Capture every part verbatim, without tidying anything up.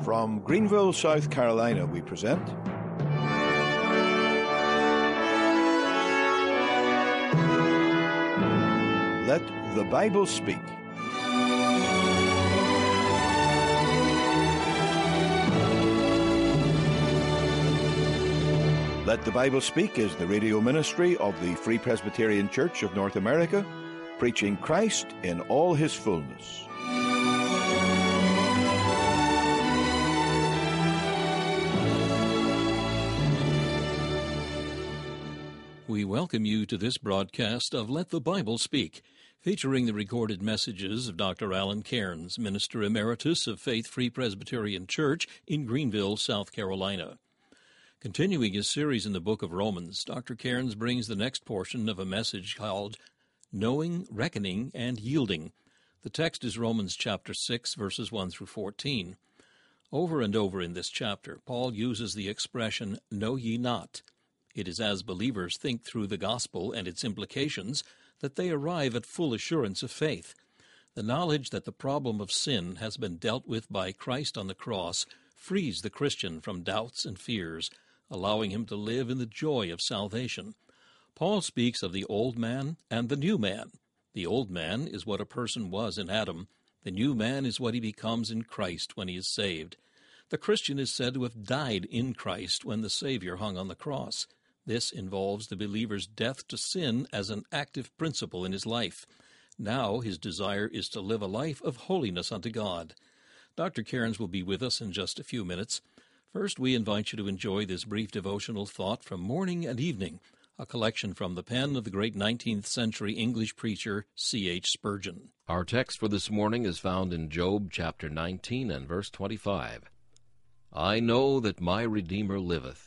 From Greenville, South Carolina, we present Let the Bible Speak. Let the Bible Speak is the radio ministry of the Free Presbyterian Church of North America, preaching Christ in all his fullness. We welcome you to this broadcast of Let the Bible Speak, featuring the recorded messages of Doctor Alan Cairns, Minister Emeritus of Faith Free Presbyterian Church in Greenville, South Carolina. Continuing his series in the book of Romans, Doctor Cairns brings the next portion of a message called Knowing, Reckoning, and Yielding. The text is Romans chapter six, verses one through fourteen. Over and over in this chapter, Paul uses the expression, know ye not. It is as believers think through the gospel and its implications that they arrive at full assurance of faith. The knowledge that the problem of sin has been dealt with by Christ on the cross frees the Christian from doubts and fears, allowing him to live in the joy of salvation. Paul speaks of the old man and the new man. The old man is what a person was in Adam. The new man is what he becomes in Christ when he is saved. The Christian is said to have died in Christ when the Savior hung on the cross. This involves the believer's death to sin as an active principle in his life. Now his desire is to live a life of holiness unto God. Doctor Cairns will be with us in just a few minutes. First, we invite you to enjoy this brief devotional thought from Morning and Evening, a collection from the pen of the great nineteenth century English preacher C H Spurgeon. Our text for this morning is found in Job chapter nineteen and verse twenty-five. I know that my Redeemer liveth.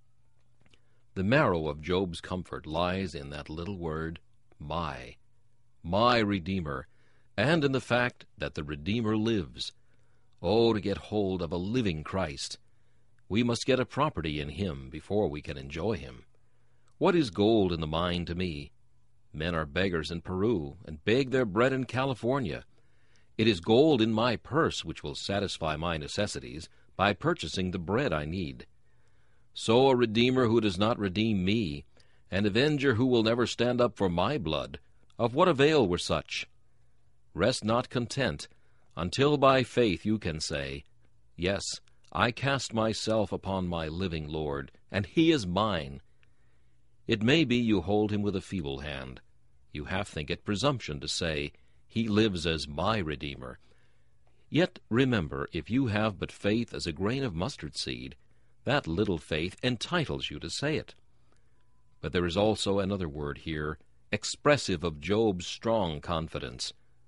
The marrow of Job's comfort lies in that little word, my. My Redeemer, and in the fact that the Redeemer lives. Oh, to get hold of a living Christ! We must get a property in him before we can enjoy him. What is gold in the mine to me? Men are beggars in Peru, and beg their bread in California. It is gold in my purse which will satisfy my necessities by purchasing the bread I need. So a Redeemer who does not redeem me, an avenger who will never stand up for my blood, of what avail were such? Rest not content, until by faith you can say, Yes, I cast myself upon my living Lord, and he is mine. It may be you hold him with a feeble hand. You half think it presumption to say, He lives as my Redeemer. Yet remember, if you have but faith as a grain of mustard seed, that little faith entitles you to say it. But there is also another word here, expressive of Job's strong confidence.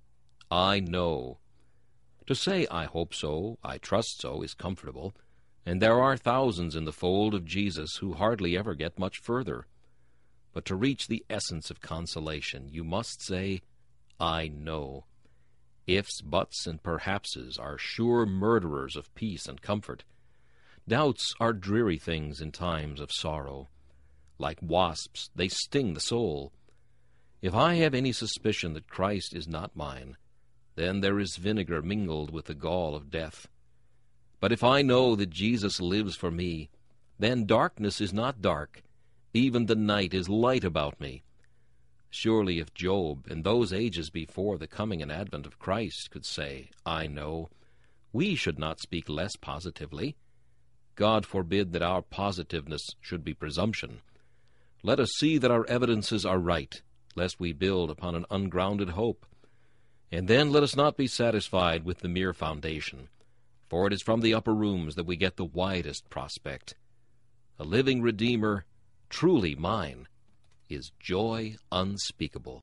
I know. To say I hope so, I trust so, is comfortable, and there are thousands in the fold of Jesus who hardly ever get much further. But to reach the essence of consolation, you must say, I know. Ifs, buts, and perhapses are sure murderers of peace and comfort. Doubts are dreary things in times of sorrow. Like wasps, they sting the soul. If I have any suspicion that Christ is not mine, then there is vinegar mingled with the gall of death. But if I know that Jesus lives for me, then darkness is not dark, even the night is light about me. Surely if Job, in those ages before the coming and advent of Christ, could say, I know, we should not speak less positively. God forbid that our positiveness should be presumption. Let us see that our evidences are right, lest we build upon an ungrounded hope. And then let us not be satisfied with the mere foundation, for it is from the upper rooms that we get the widest prospect. A living Redeemer, truly mine, is joy unspeakable.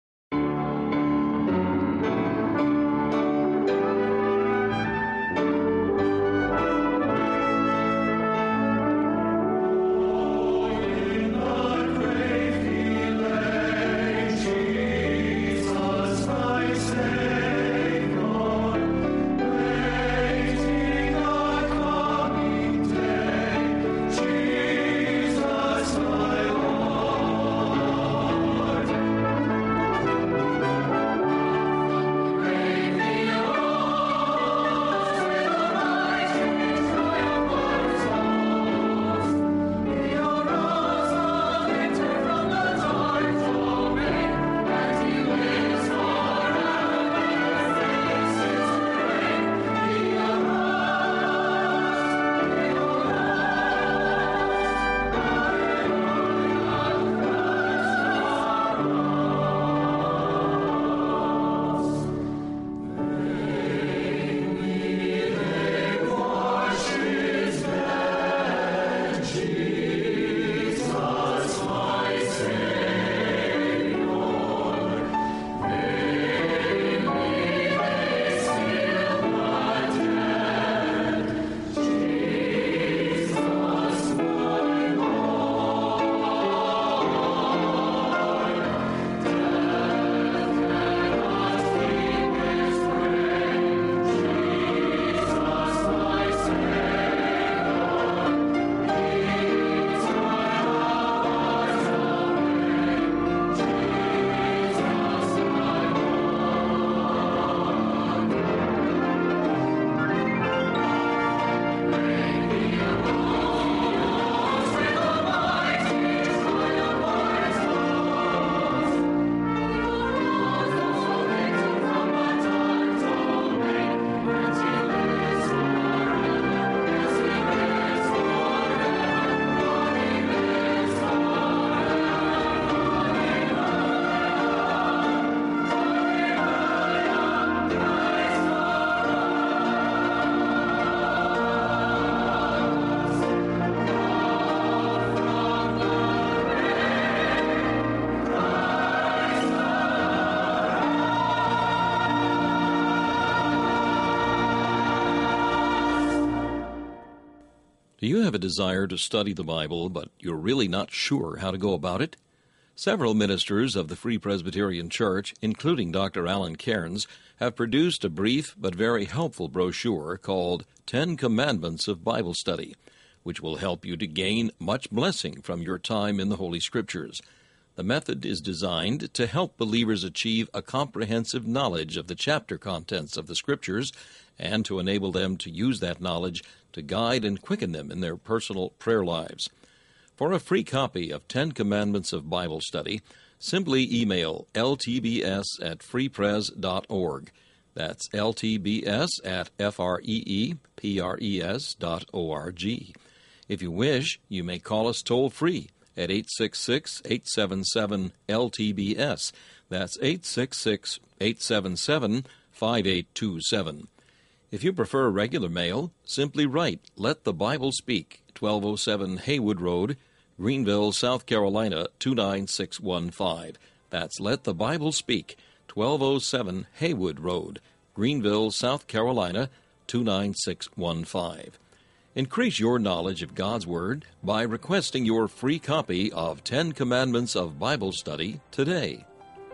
Do you have a desire to study the Bible, but you're really not sure how to go about it? Several ministers of the Free Presbyterian Church, including Doctor Alan Cairns, have produced a brief but very helpful brochure called Ten Commandments of Bible Study, which will help you to gain much blessing from your time in the Holy Scriptures. The method is designed to help believers achieve a comprehensive knowledge of the chapter contents of the Scriptures and to enable them to use that knowledge to guide and quicken them in their personal prayer lives. For a free copy of Ten Commandments of Bible Study, simply email L T B S at free pres dot org. That's L T B S at F R E E P R E S dot O R G. If you wish, you may call us toll-free at eight six six, eight seven seven, L T B S. That's eight six six, eight seven seven, five eight two seven. If you prefer regular mail, simply write Let the Bible Speak, twelve oh seven Haywood Road, Greenville, South Carolina, two nine six one five. That's Let the Bible Speak, twelve oh seven Haywood Road, Greenville, South Carolina, two nine six one five. Increase your knowledge of God's Word by requesting your free copy of Ten Commandments of Bible Study today.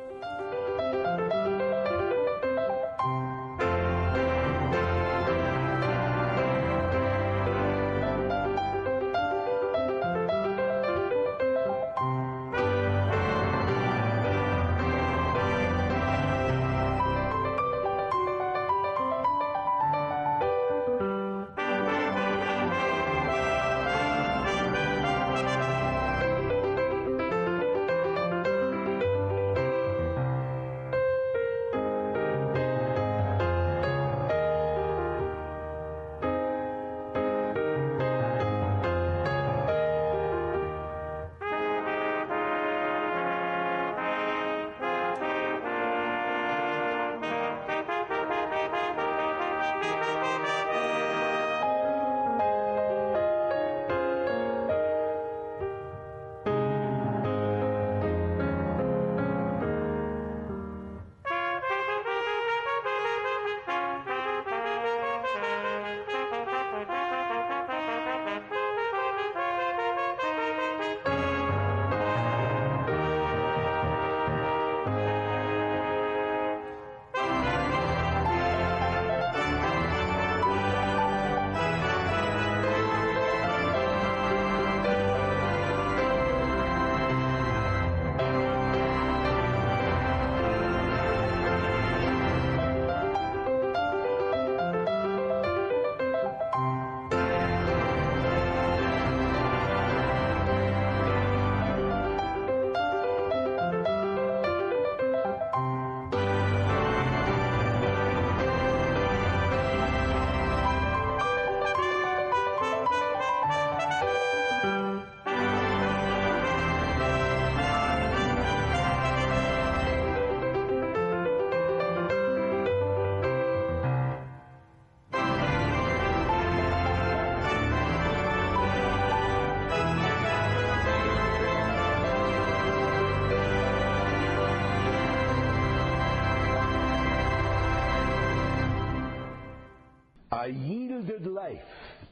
A yielded life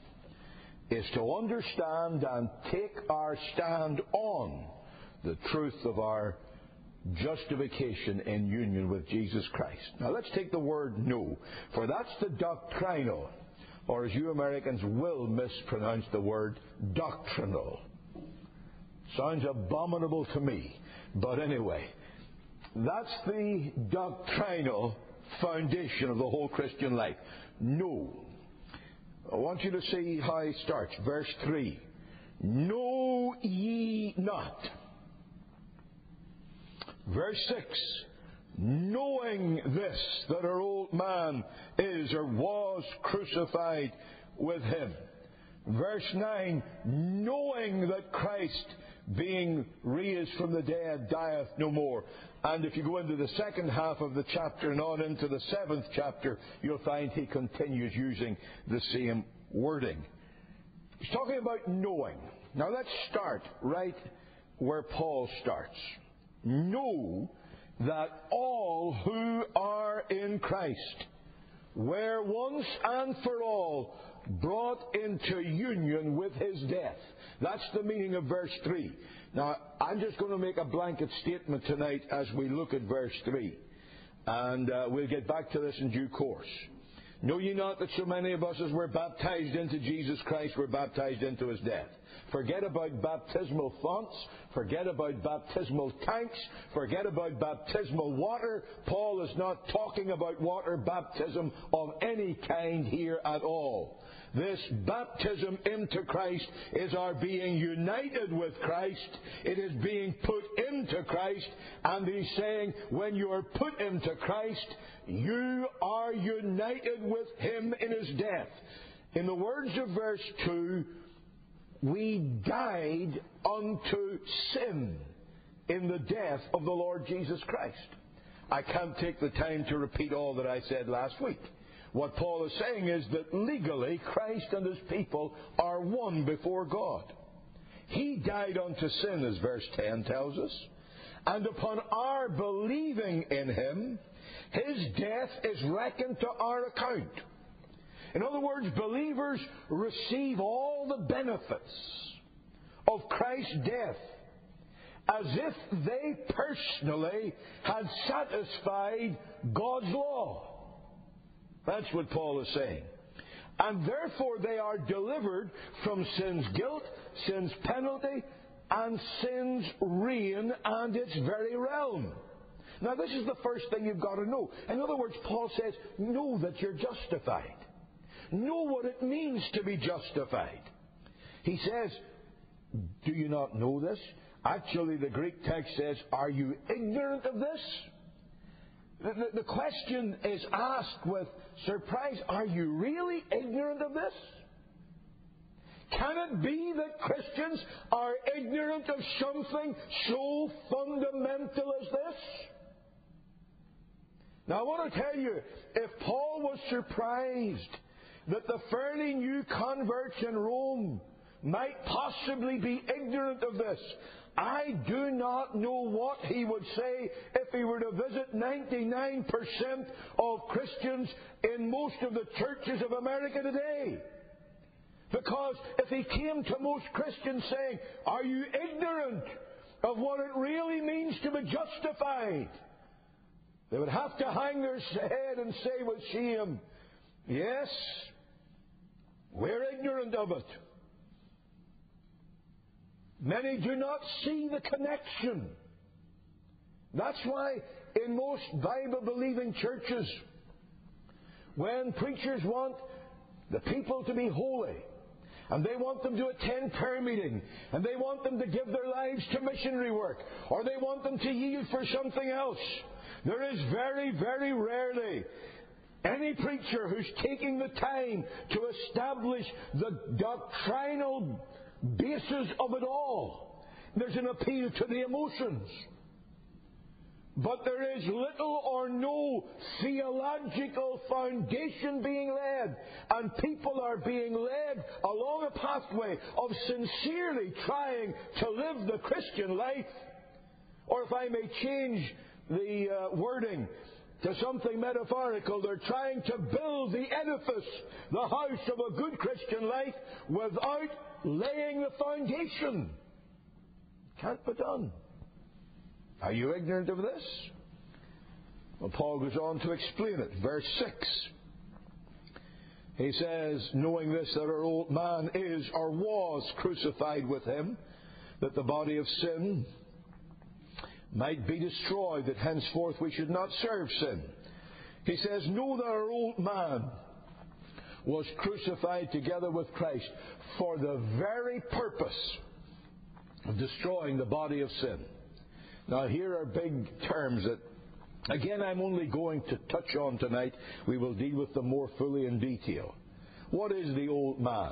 is to understand and take our stand on the truth of our justification in union with Jesus Christ. Now let's take the word know, for that's the doctrinal, or as you Americans will mispronounce the word, doctrinal. Sounds abominable to me, but anyway, that's the doctrinal foundation of the whole Christian life. Know. I want you to see how he starts. Verse three. Know ye not. Verse six. Knowing this, that our old man is or was crucified with him. Verse nine. Knowing that Christ, being raised from the dead, dieth no more. And if you go into the second half of the chapter and on into the seventh chapter, you'll find he continues using the same wording. He's talking about knowing. Now let's start right where Paul starts. Know that all who are in Christ. were once and for all brought into union with His death. That's the meaning of verse three. Now, I'm just going to make a blanket statement tonight as we look at verse three. And uh, we'll get back to this in due course. Know ye not that so many of us as were baptized into Jesus Christ were baptized into His death? Forget about baptismal fonts. Forget about baptismal tanks. Forget about baptismal water. Paul is not talking about water baptism of any kind here at all. This baptism into Christ is our being united with Christ. It is being put into Christ. And He's saying, when you are put into Christ, you are united with Him in His death. In the words of verse two, we died unto sin in the death of the Lord Jesus Christ. I can't take the time to repeat all that I said last week. What Paul is saying is that legally Christ and His people are one before God. He died unto sin, as verse ten tells us, and upon our believing in Him, His death is reckoned to our account. In other words, believers receive all the benefits of Christ's death as if they personally had satisfied God's law. That's what Paul is saying. And therefore they are delivered from sin's guilt, sin's penalty, and sin's reign and its very realm. Now this is the first thing you've got to know. In other words, Paul says, know that you're justified. Know what it means to be justified. He says, do you not know this? Actually, the Greek text says, are you ignorant of this? The, the, the question is asked with surprise, are you really ignorant of this? Can it be that Christians are ignorant of something so fundamental as this? Now I want to tell you, if Paul was surprised that the fairly new converts in Rome might possibly be ignorant of this, I do not know what he would say if he were to visit ninety-nine percent of Christians in most of the churches of America today. Because if he came to most Christians saying, are you ignorant of what it really means to be justified? They would have to hang their head and say with shame, yes, we're ignorant of it. Many do not see the connection. That's why in most Bible-believing churches, when preachers want the people to be holy, and they want them to attend prayer meeting, and they want them to give their lives to missionary work, or they want them to yield for something else, there is very, very rarely any preacher who's taking the time to establish the doctrinal basis of it all. There's an appeal to the emotions. But there is little or no theological foundation being led. And people are being led along a pathway of sincerely trying to live the Christian life. Or if I may change the uh, wording to something metaphorical, they're trying to build the edifice, the house of a good Christian life, without laying the foundation. Can't be done. Are you ignorant of this? Well, Paul goes on to explain it. Verse six. He says, knowing this, that our old man is or was crucified with him, that the body of sin might be destroyed, that henceforth we should not serve sin. He says, know that our old man was crucified together with Christ for the very purpose of destroying the body of sin. Now, here are big terms that, again, I'm only going to touch on tonight. We will deal with them more fully in detail. What is the old man?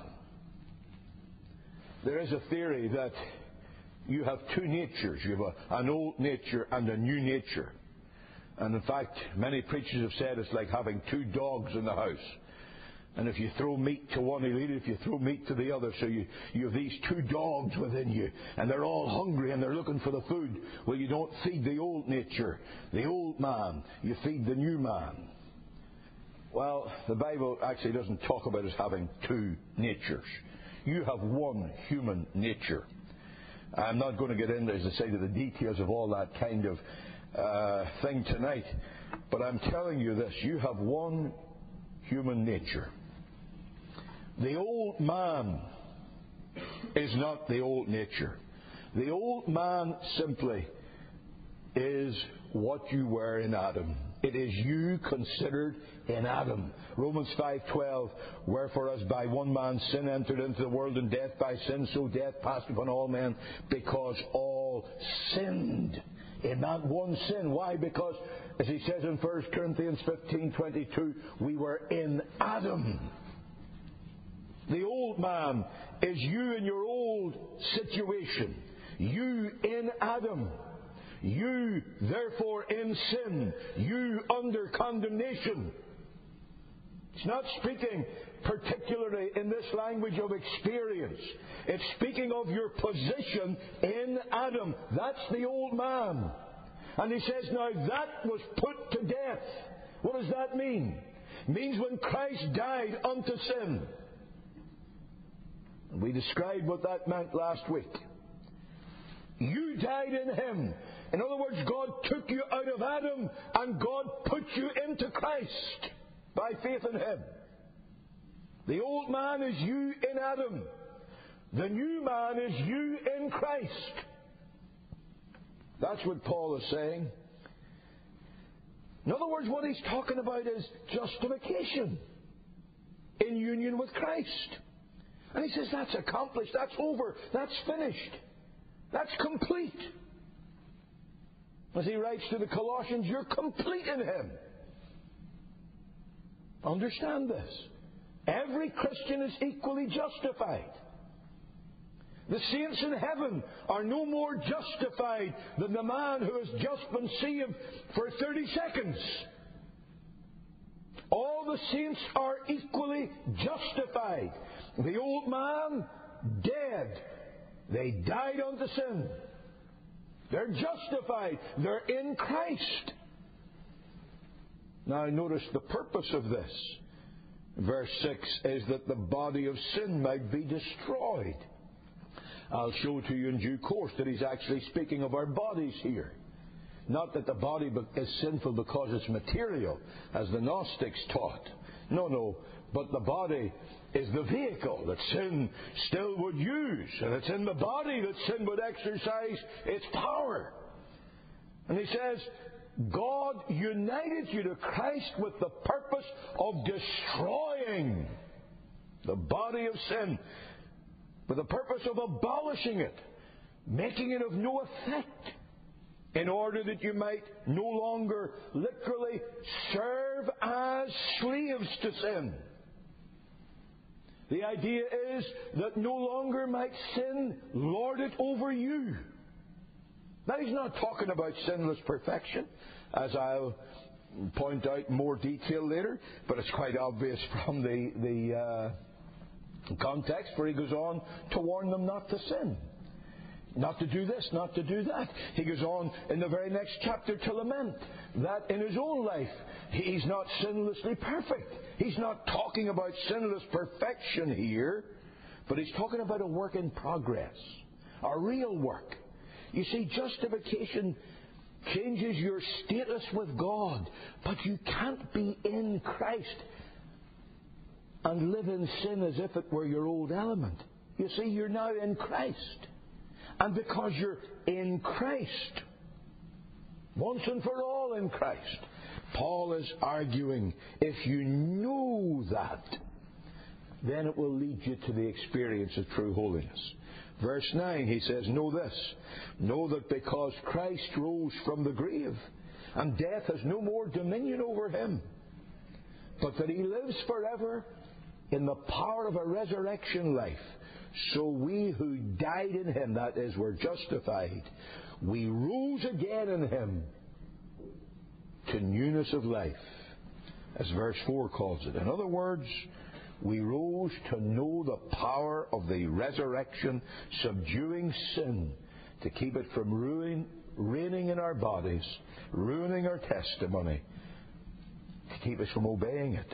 There is a theory that you have two natures. You have a, an old nature and a new nature. And in fact, many preachers have said it's like having two dogs in the house. And if you throw meat to one, he'll eat it. If you throw meat to the other, so you, you have these two dogs within you, and they're all hungry and they're looking for the food. Well, you don't feed the old nature, the old man. You feed the new man. Well, the Bible actually doesn't talk about us having two natures. You have one human nature. I'm not going to get into, as I say, to the details of all that kind of uh, thing tonight, but I'm telling you this, you have one human nature. The old man is not the old nature. The old man simply is what you were in Adam. It is you considered in Adam. Romans five twelve, wherefore as by one man sin entered into the world, and death by sin, so death passed upon all men, because all sinned in that one sin. Why? Because, as he says in First Corinthians fifteen twenty-two, we were in Adam. The old man is you in your old situation. You in Adam. You, therefore, in sin. You under condemnation. It's not speaking particularly in this language of experience. It's speaking of your position in Adam. That's the old man. And he says, now that was put to death. What does that mean? It means when Christ died unto sin. And we described what that meant last week. You died in Him. In other words, God took you out of Adam and God put you into Christ by faith in Him. The old man is you in Adam. The new man is you in Christ. That's what Paul is saying. In other words, what he's talking about is justification in union with Christ. And he says that's accomplished, that's over, that's finished, that's complete. As he writes to the Colossians, you're complete in Him. Understand this. Every Christian is equally justified. The saints in heaven are no more justified than the man who has just been saved for thirty seconds. All the saints are equally justified. The old man, dead. They died unto sin. They're justified. They're in Christ. Now notice the purpose of this. Verse six is that the body of sin might be destroyed. I'll show to you in due course that he's actually speaking of our bodies here. Not that the body is sinful because it's material, as the Gnostics taught. No, no. But the body is the vehicle that sin still would use. And it's in the body that sin would exercise its power. And he says, God united you to Christ with the purpose of destroying the body of sin, with the purpose of abolishing it, making it of no effect, in order that you might no longer literally serve as slaves to sin. The idea is that no longer might sin lord it over you. Now, he's not talking about sinless perfection, as I'll point out in more detail later, but it's quite obvious from the, the uh, context, where he goes on to warn them not to sin. Not to do this, not to do that. He goes on in the very next chapter to lament that in his own life he's not sinlessly perfect. He's not talking about sinless perfection here, but he's talking about a work in progress, a real work. You see, justification changes your status with God, but you can't be in Christ and live in sin as if it were your old element. You see, you're now in Christ. And because you're in Christ, once and for all in Christ, Paul is arguing, if you know that, then it will lead you to the experience of true holiness. Verse nine, he says, know this, know that because Christ rose from the grave, and death has no more dominion over him, but that he lives forever in the power of a resurrection life, so we who died in him, that is, were justified, we rose again in him to newness of life, as verse four calls it. In other words, we rose to know the power of the resurrection, subduing sin, to keep it from ruin, reigning in our bodies, ruining our testimony, to keep us from obeying it.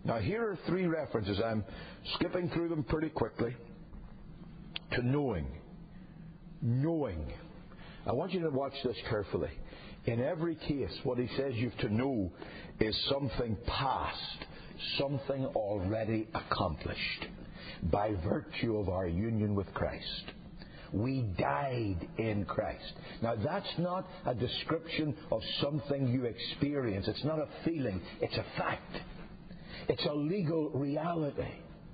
Now, here are three references. I'm skipping through them pretty quickly. To knowing. Knowing. I want you to watch this carefully. In every case, what he says you've to know is something past, something already accomplished by virtue of our union with Christ. We died in Christ. Now, that's not a description of something you experience. It's not a feeling. It's a fact. It's a legal reality.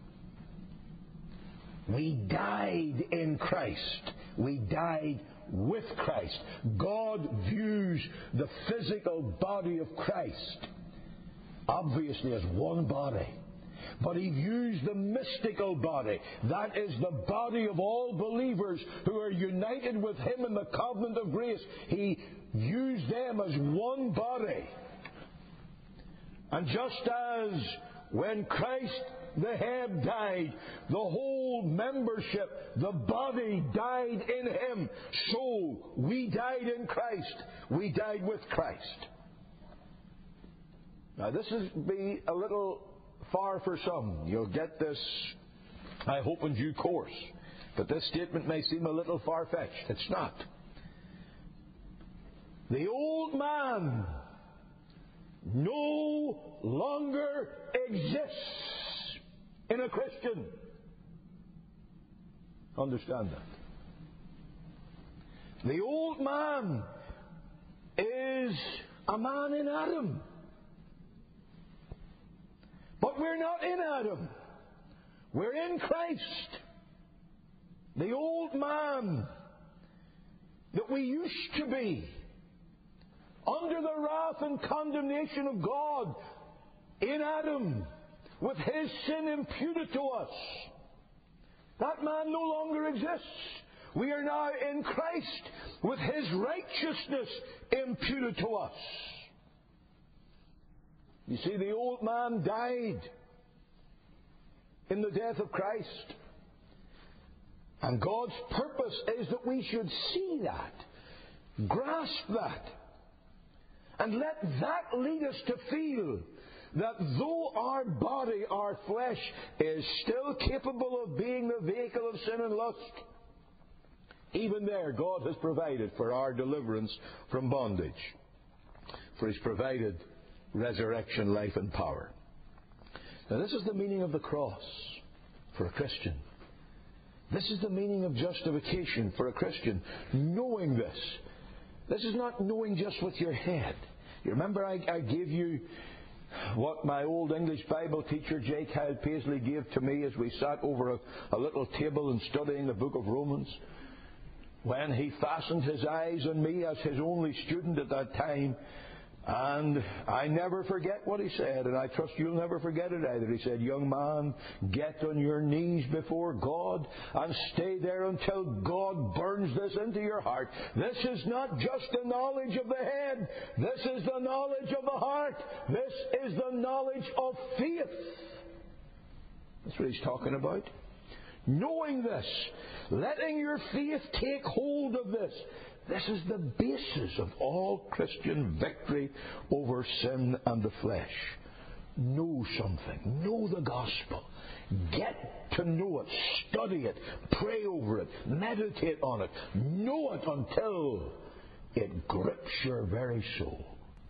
We died in Christ. We died with Christ. God views the physical body of Christ obviously as one body. But he views the mystical body. That is the body of all believers who are united with him in the covenant of grace. He views them as one body. And just as when Christ the head died, the whole membership, the body died in him, so we died in Christ. We died with Christ. Now this is be a little far for some. You'll get this, I hope, in due course. But this statement may seem a little far-fetched. It's not. The old man no longer exists in a Christian. Understand that. The old man is a man in Adam. But we're not in Adam. We're in Christ. The old man that we used to be, under the wrath and condemnation of God, in Adam, with his sin imputed to us, that man no longer exists. We are now in Christ, with his righteousness imputed to us. You see, the old man died in the death of Christ. And God's purpose is that we should see that, grasp that, and let that lead us to feel that though our body, our flesh, is still capable of being the vehicle of sin and lust, even there God has provided for our deliverance from bondage. For He's provided resurrection, life, and power. Now this is the meaning of the cross for a Christian. This is the meaning of justification for a Christian. Knowing this. This is not knowing just with your head. You remember I, I gave you what my old English Bible teacher, J. Kyle Paisley, gave to me as we sat over a, a little table and studying the book of Romans. When he fastened his eyes on me as his only student at that time. And I never forget what he said, and I trust you'll never forget it either. He said, "Young man, get on your knees before God and stay there until God burns this into your heart. This is not just the knowledge of the head. This is the knowledge of the heart. This is the knowledge of faith." That's what he's talking about. Knowing this, letting your faith take hold of this. This is the basis of all Christian victory over sin and the flesh. Know something. Know the gospel. Get to know it. Study it. Pray over it. Meditate on it. Know it until it grips your very soul.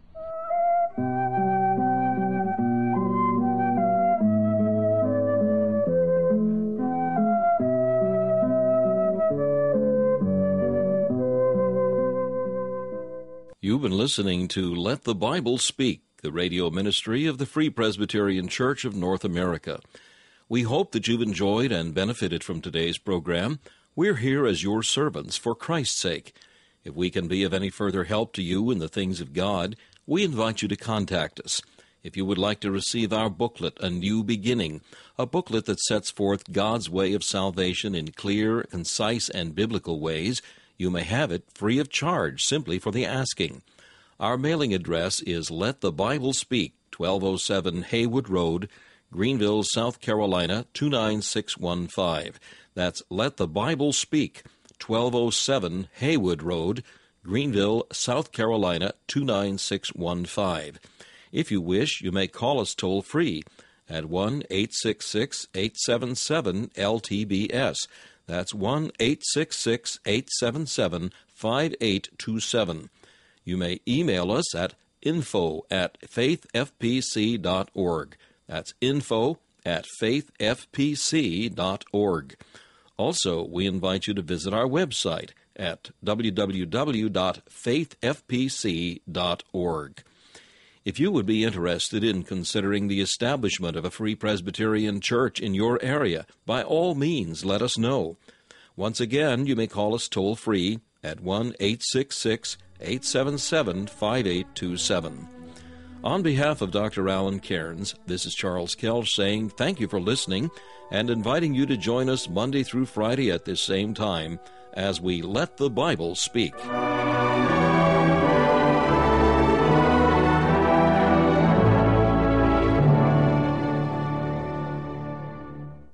You've been listening to Let the Bible Speak, the radio ministry of the Free Presbyterian Church of North America. We hope that you've enjoyed and benefited from today's program. We're here as your servants for Christ's sake. If we can be of any further help to you in the things of God, we invite you to contact us. If you would like to receive our booklet, A New Beginning, a booklet that sets forth God's way of salvation in clear, concise, and biblical ways, you may have it free of charge simply for the asking. Our mailing address is Let the Bible Speak, twelve oh seven Haywood Road, Greenville, South Carolina, two nine six one five. That's Let the Bible Speak, twelve oh seven Haywood Road, Greenville, South Carolina, two nine six one five. If you wish, you may call us toll-free at one eight six six, eight seven seven, L T B S. That's one eight six six, eight seven seven, five eight two seven. You may email us at info at faith f p c dot org. That's info at faith f p c dot org. Also, we invite you to visit our website at w w w dot faith f p c dot org. If you would be interested in considering the establishment of a Free Presbyterian Church in your area, by all means let us know. Once again, you may call us toll-free at one eight six six, eight seven seven, five eight two seven. On behalf of Doctor Alan Cairns, this is Charles Kelch saying thank you for listening and inviting you to join us Monday through Friday at this same time as we Let the Bible Speak.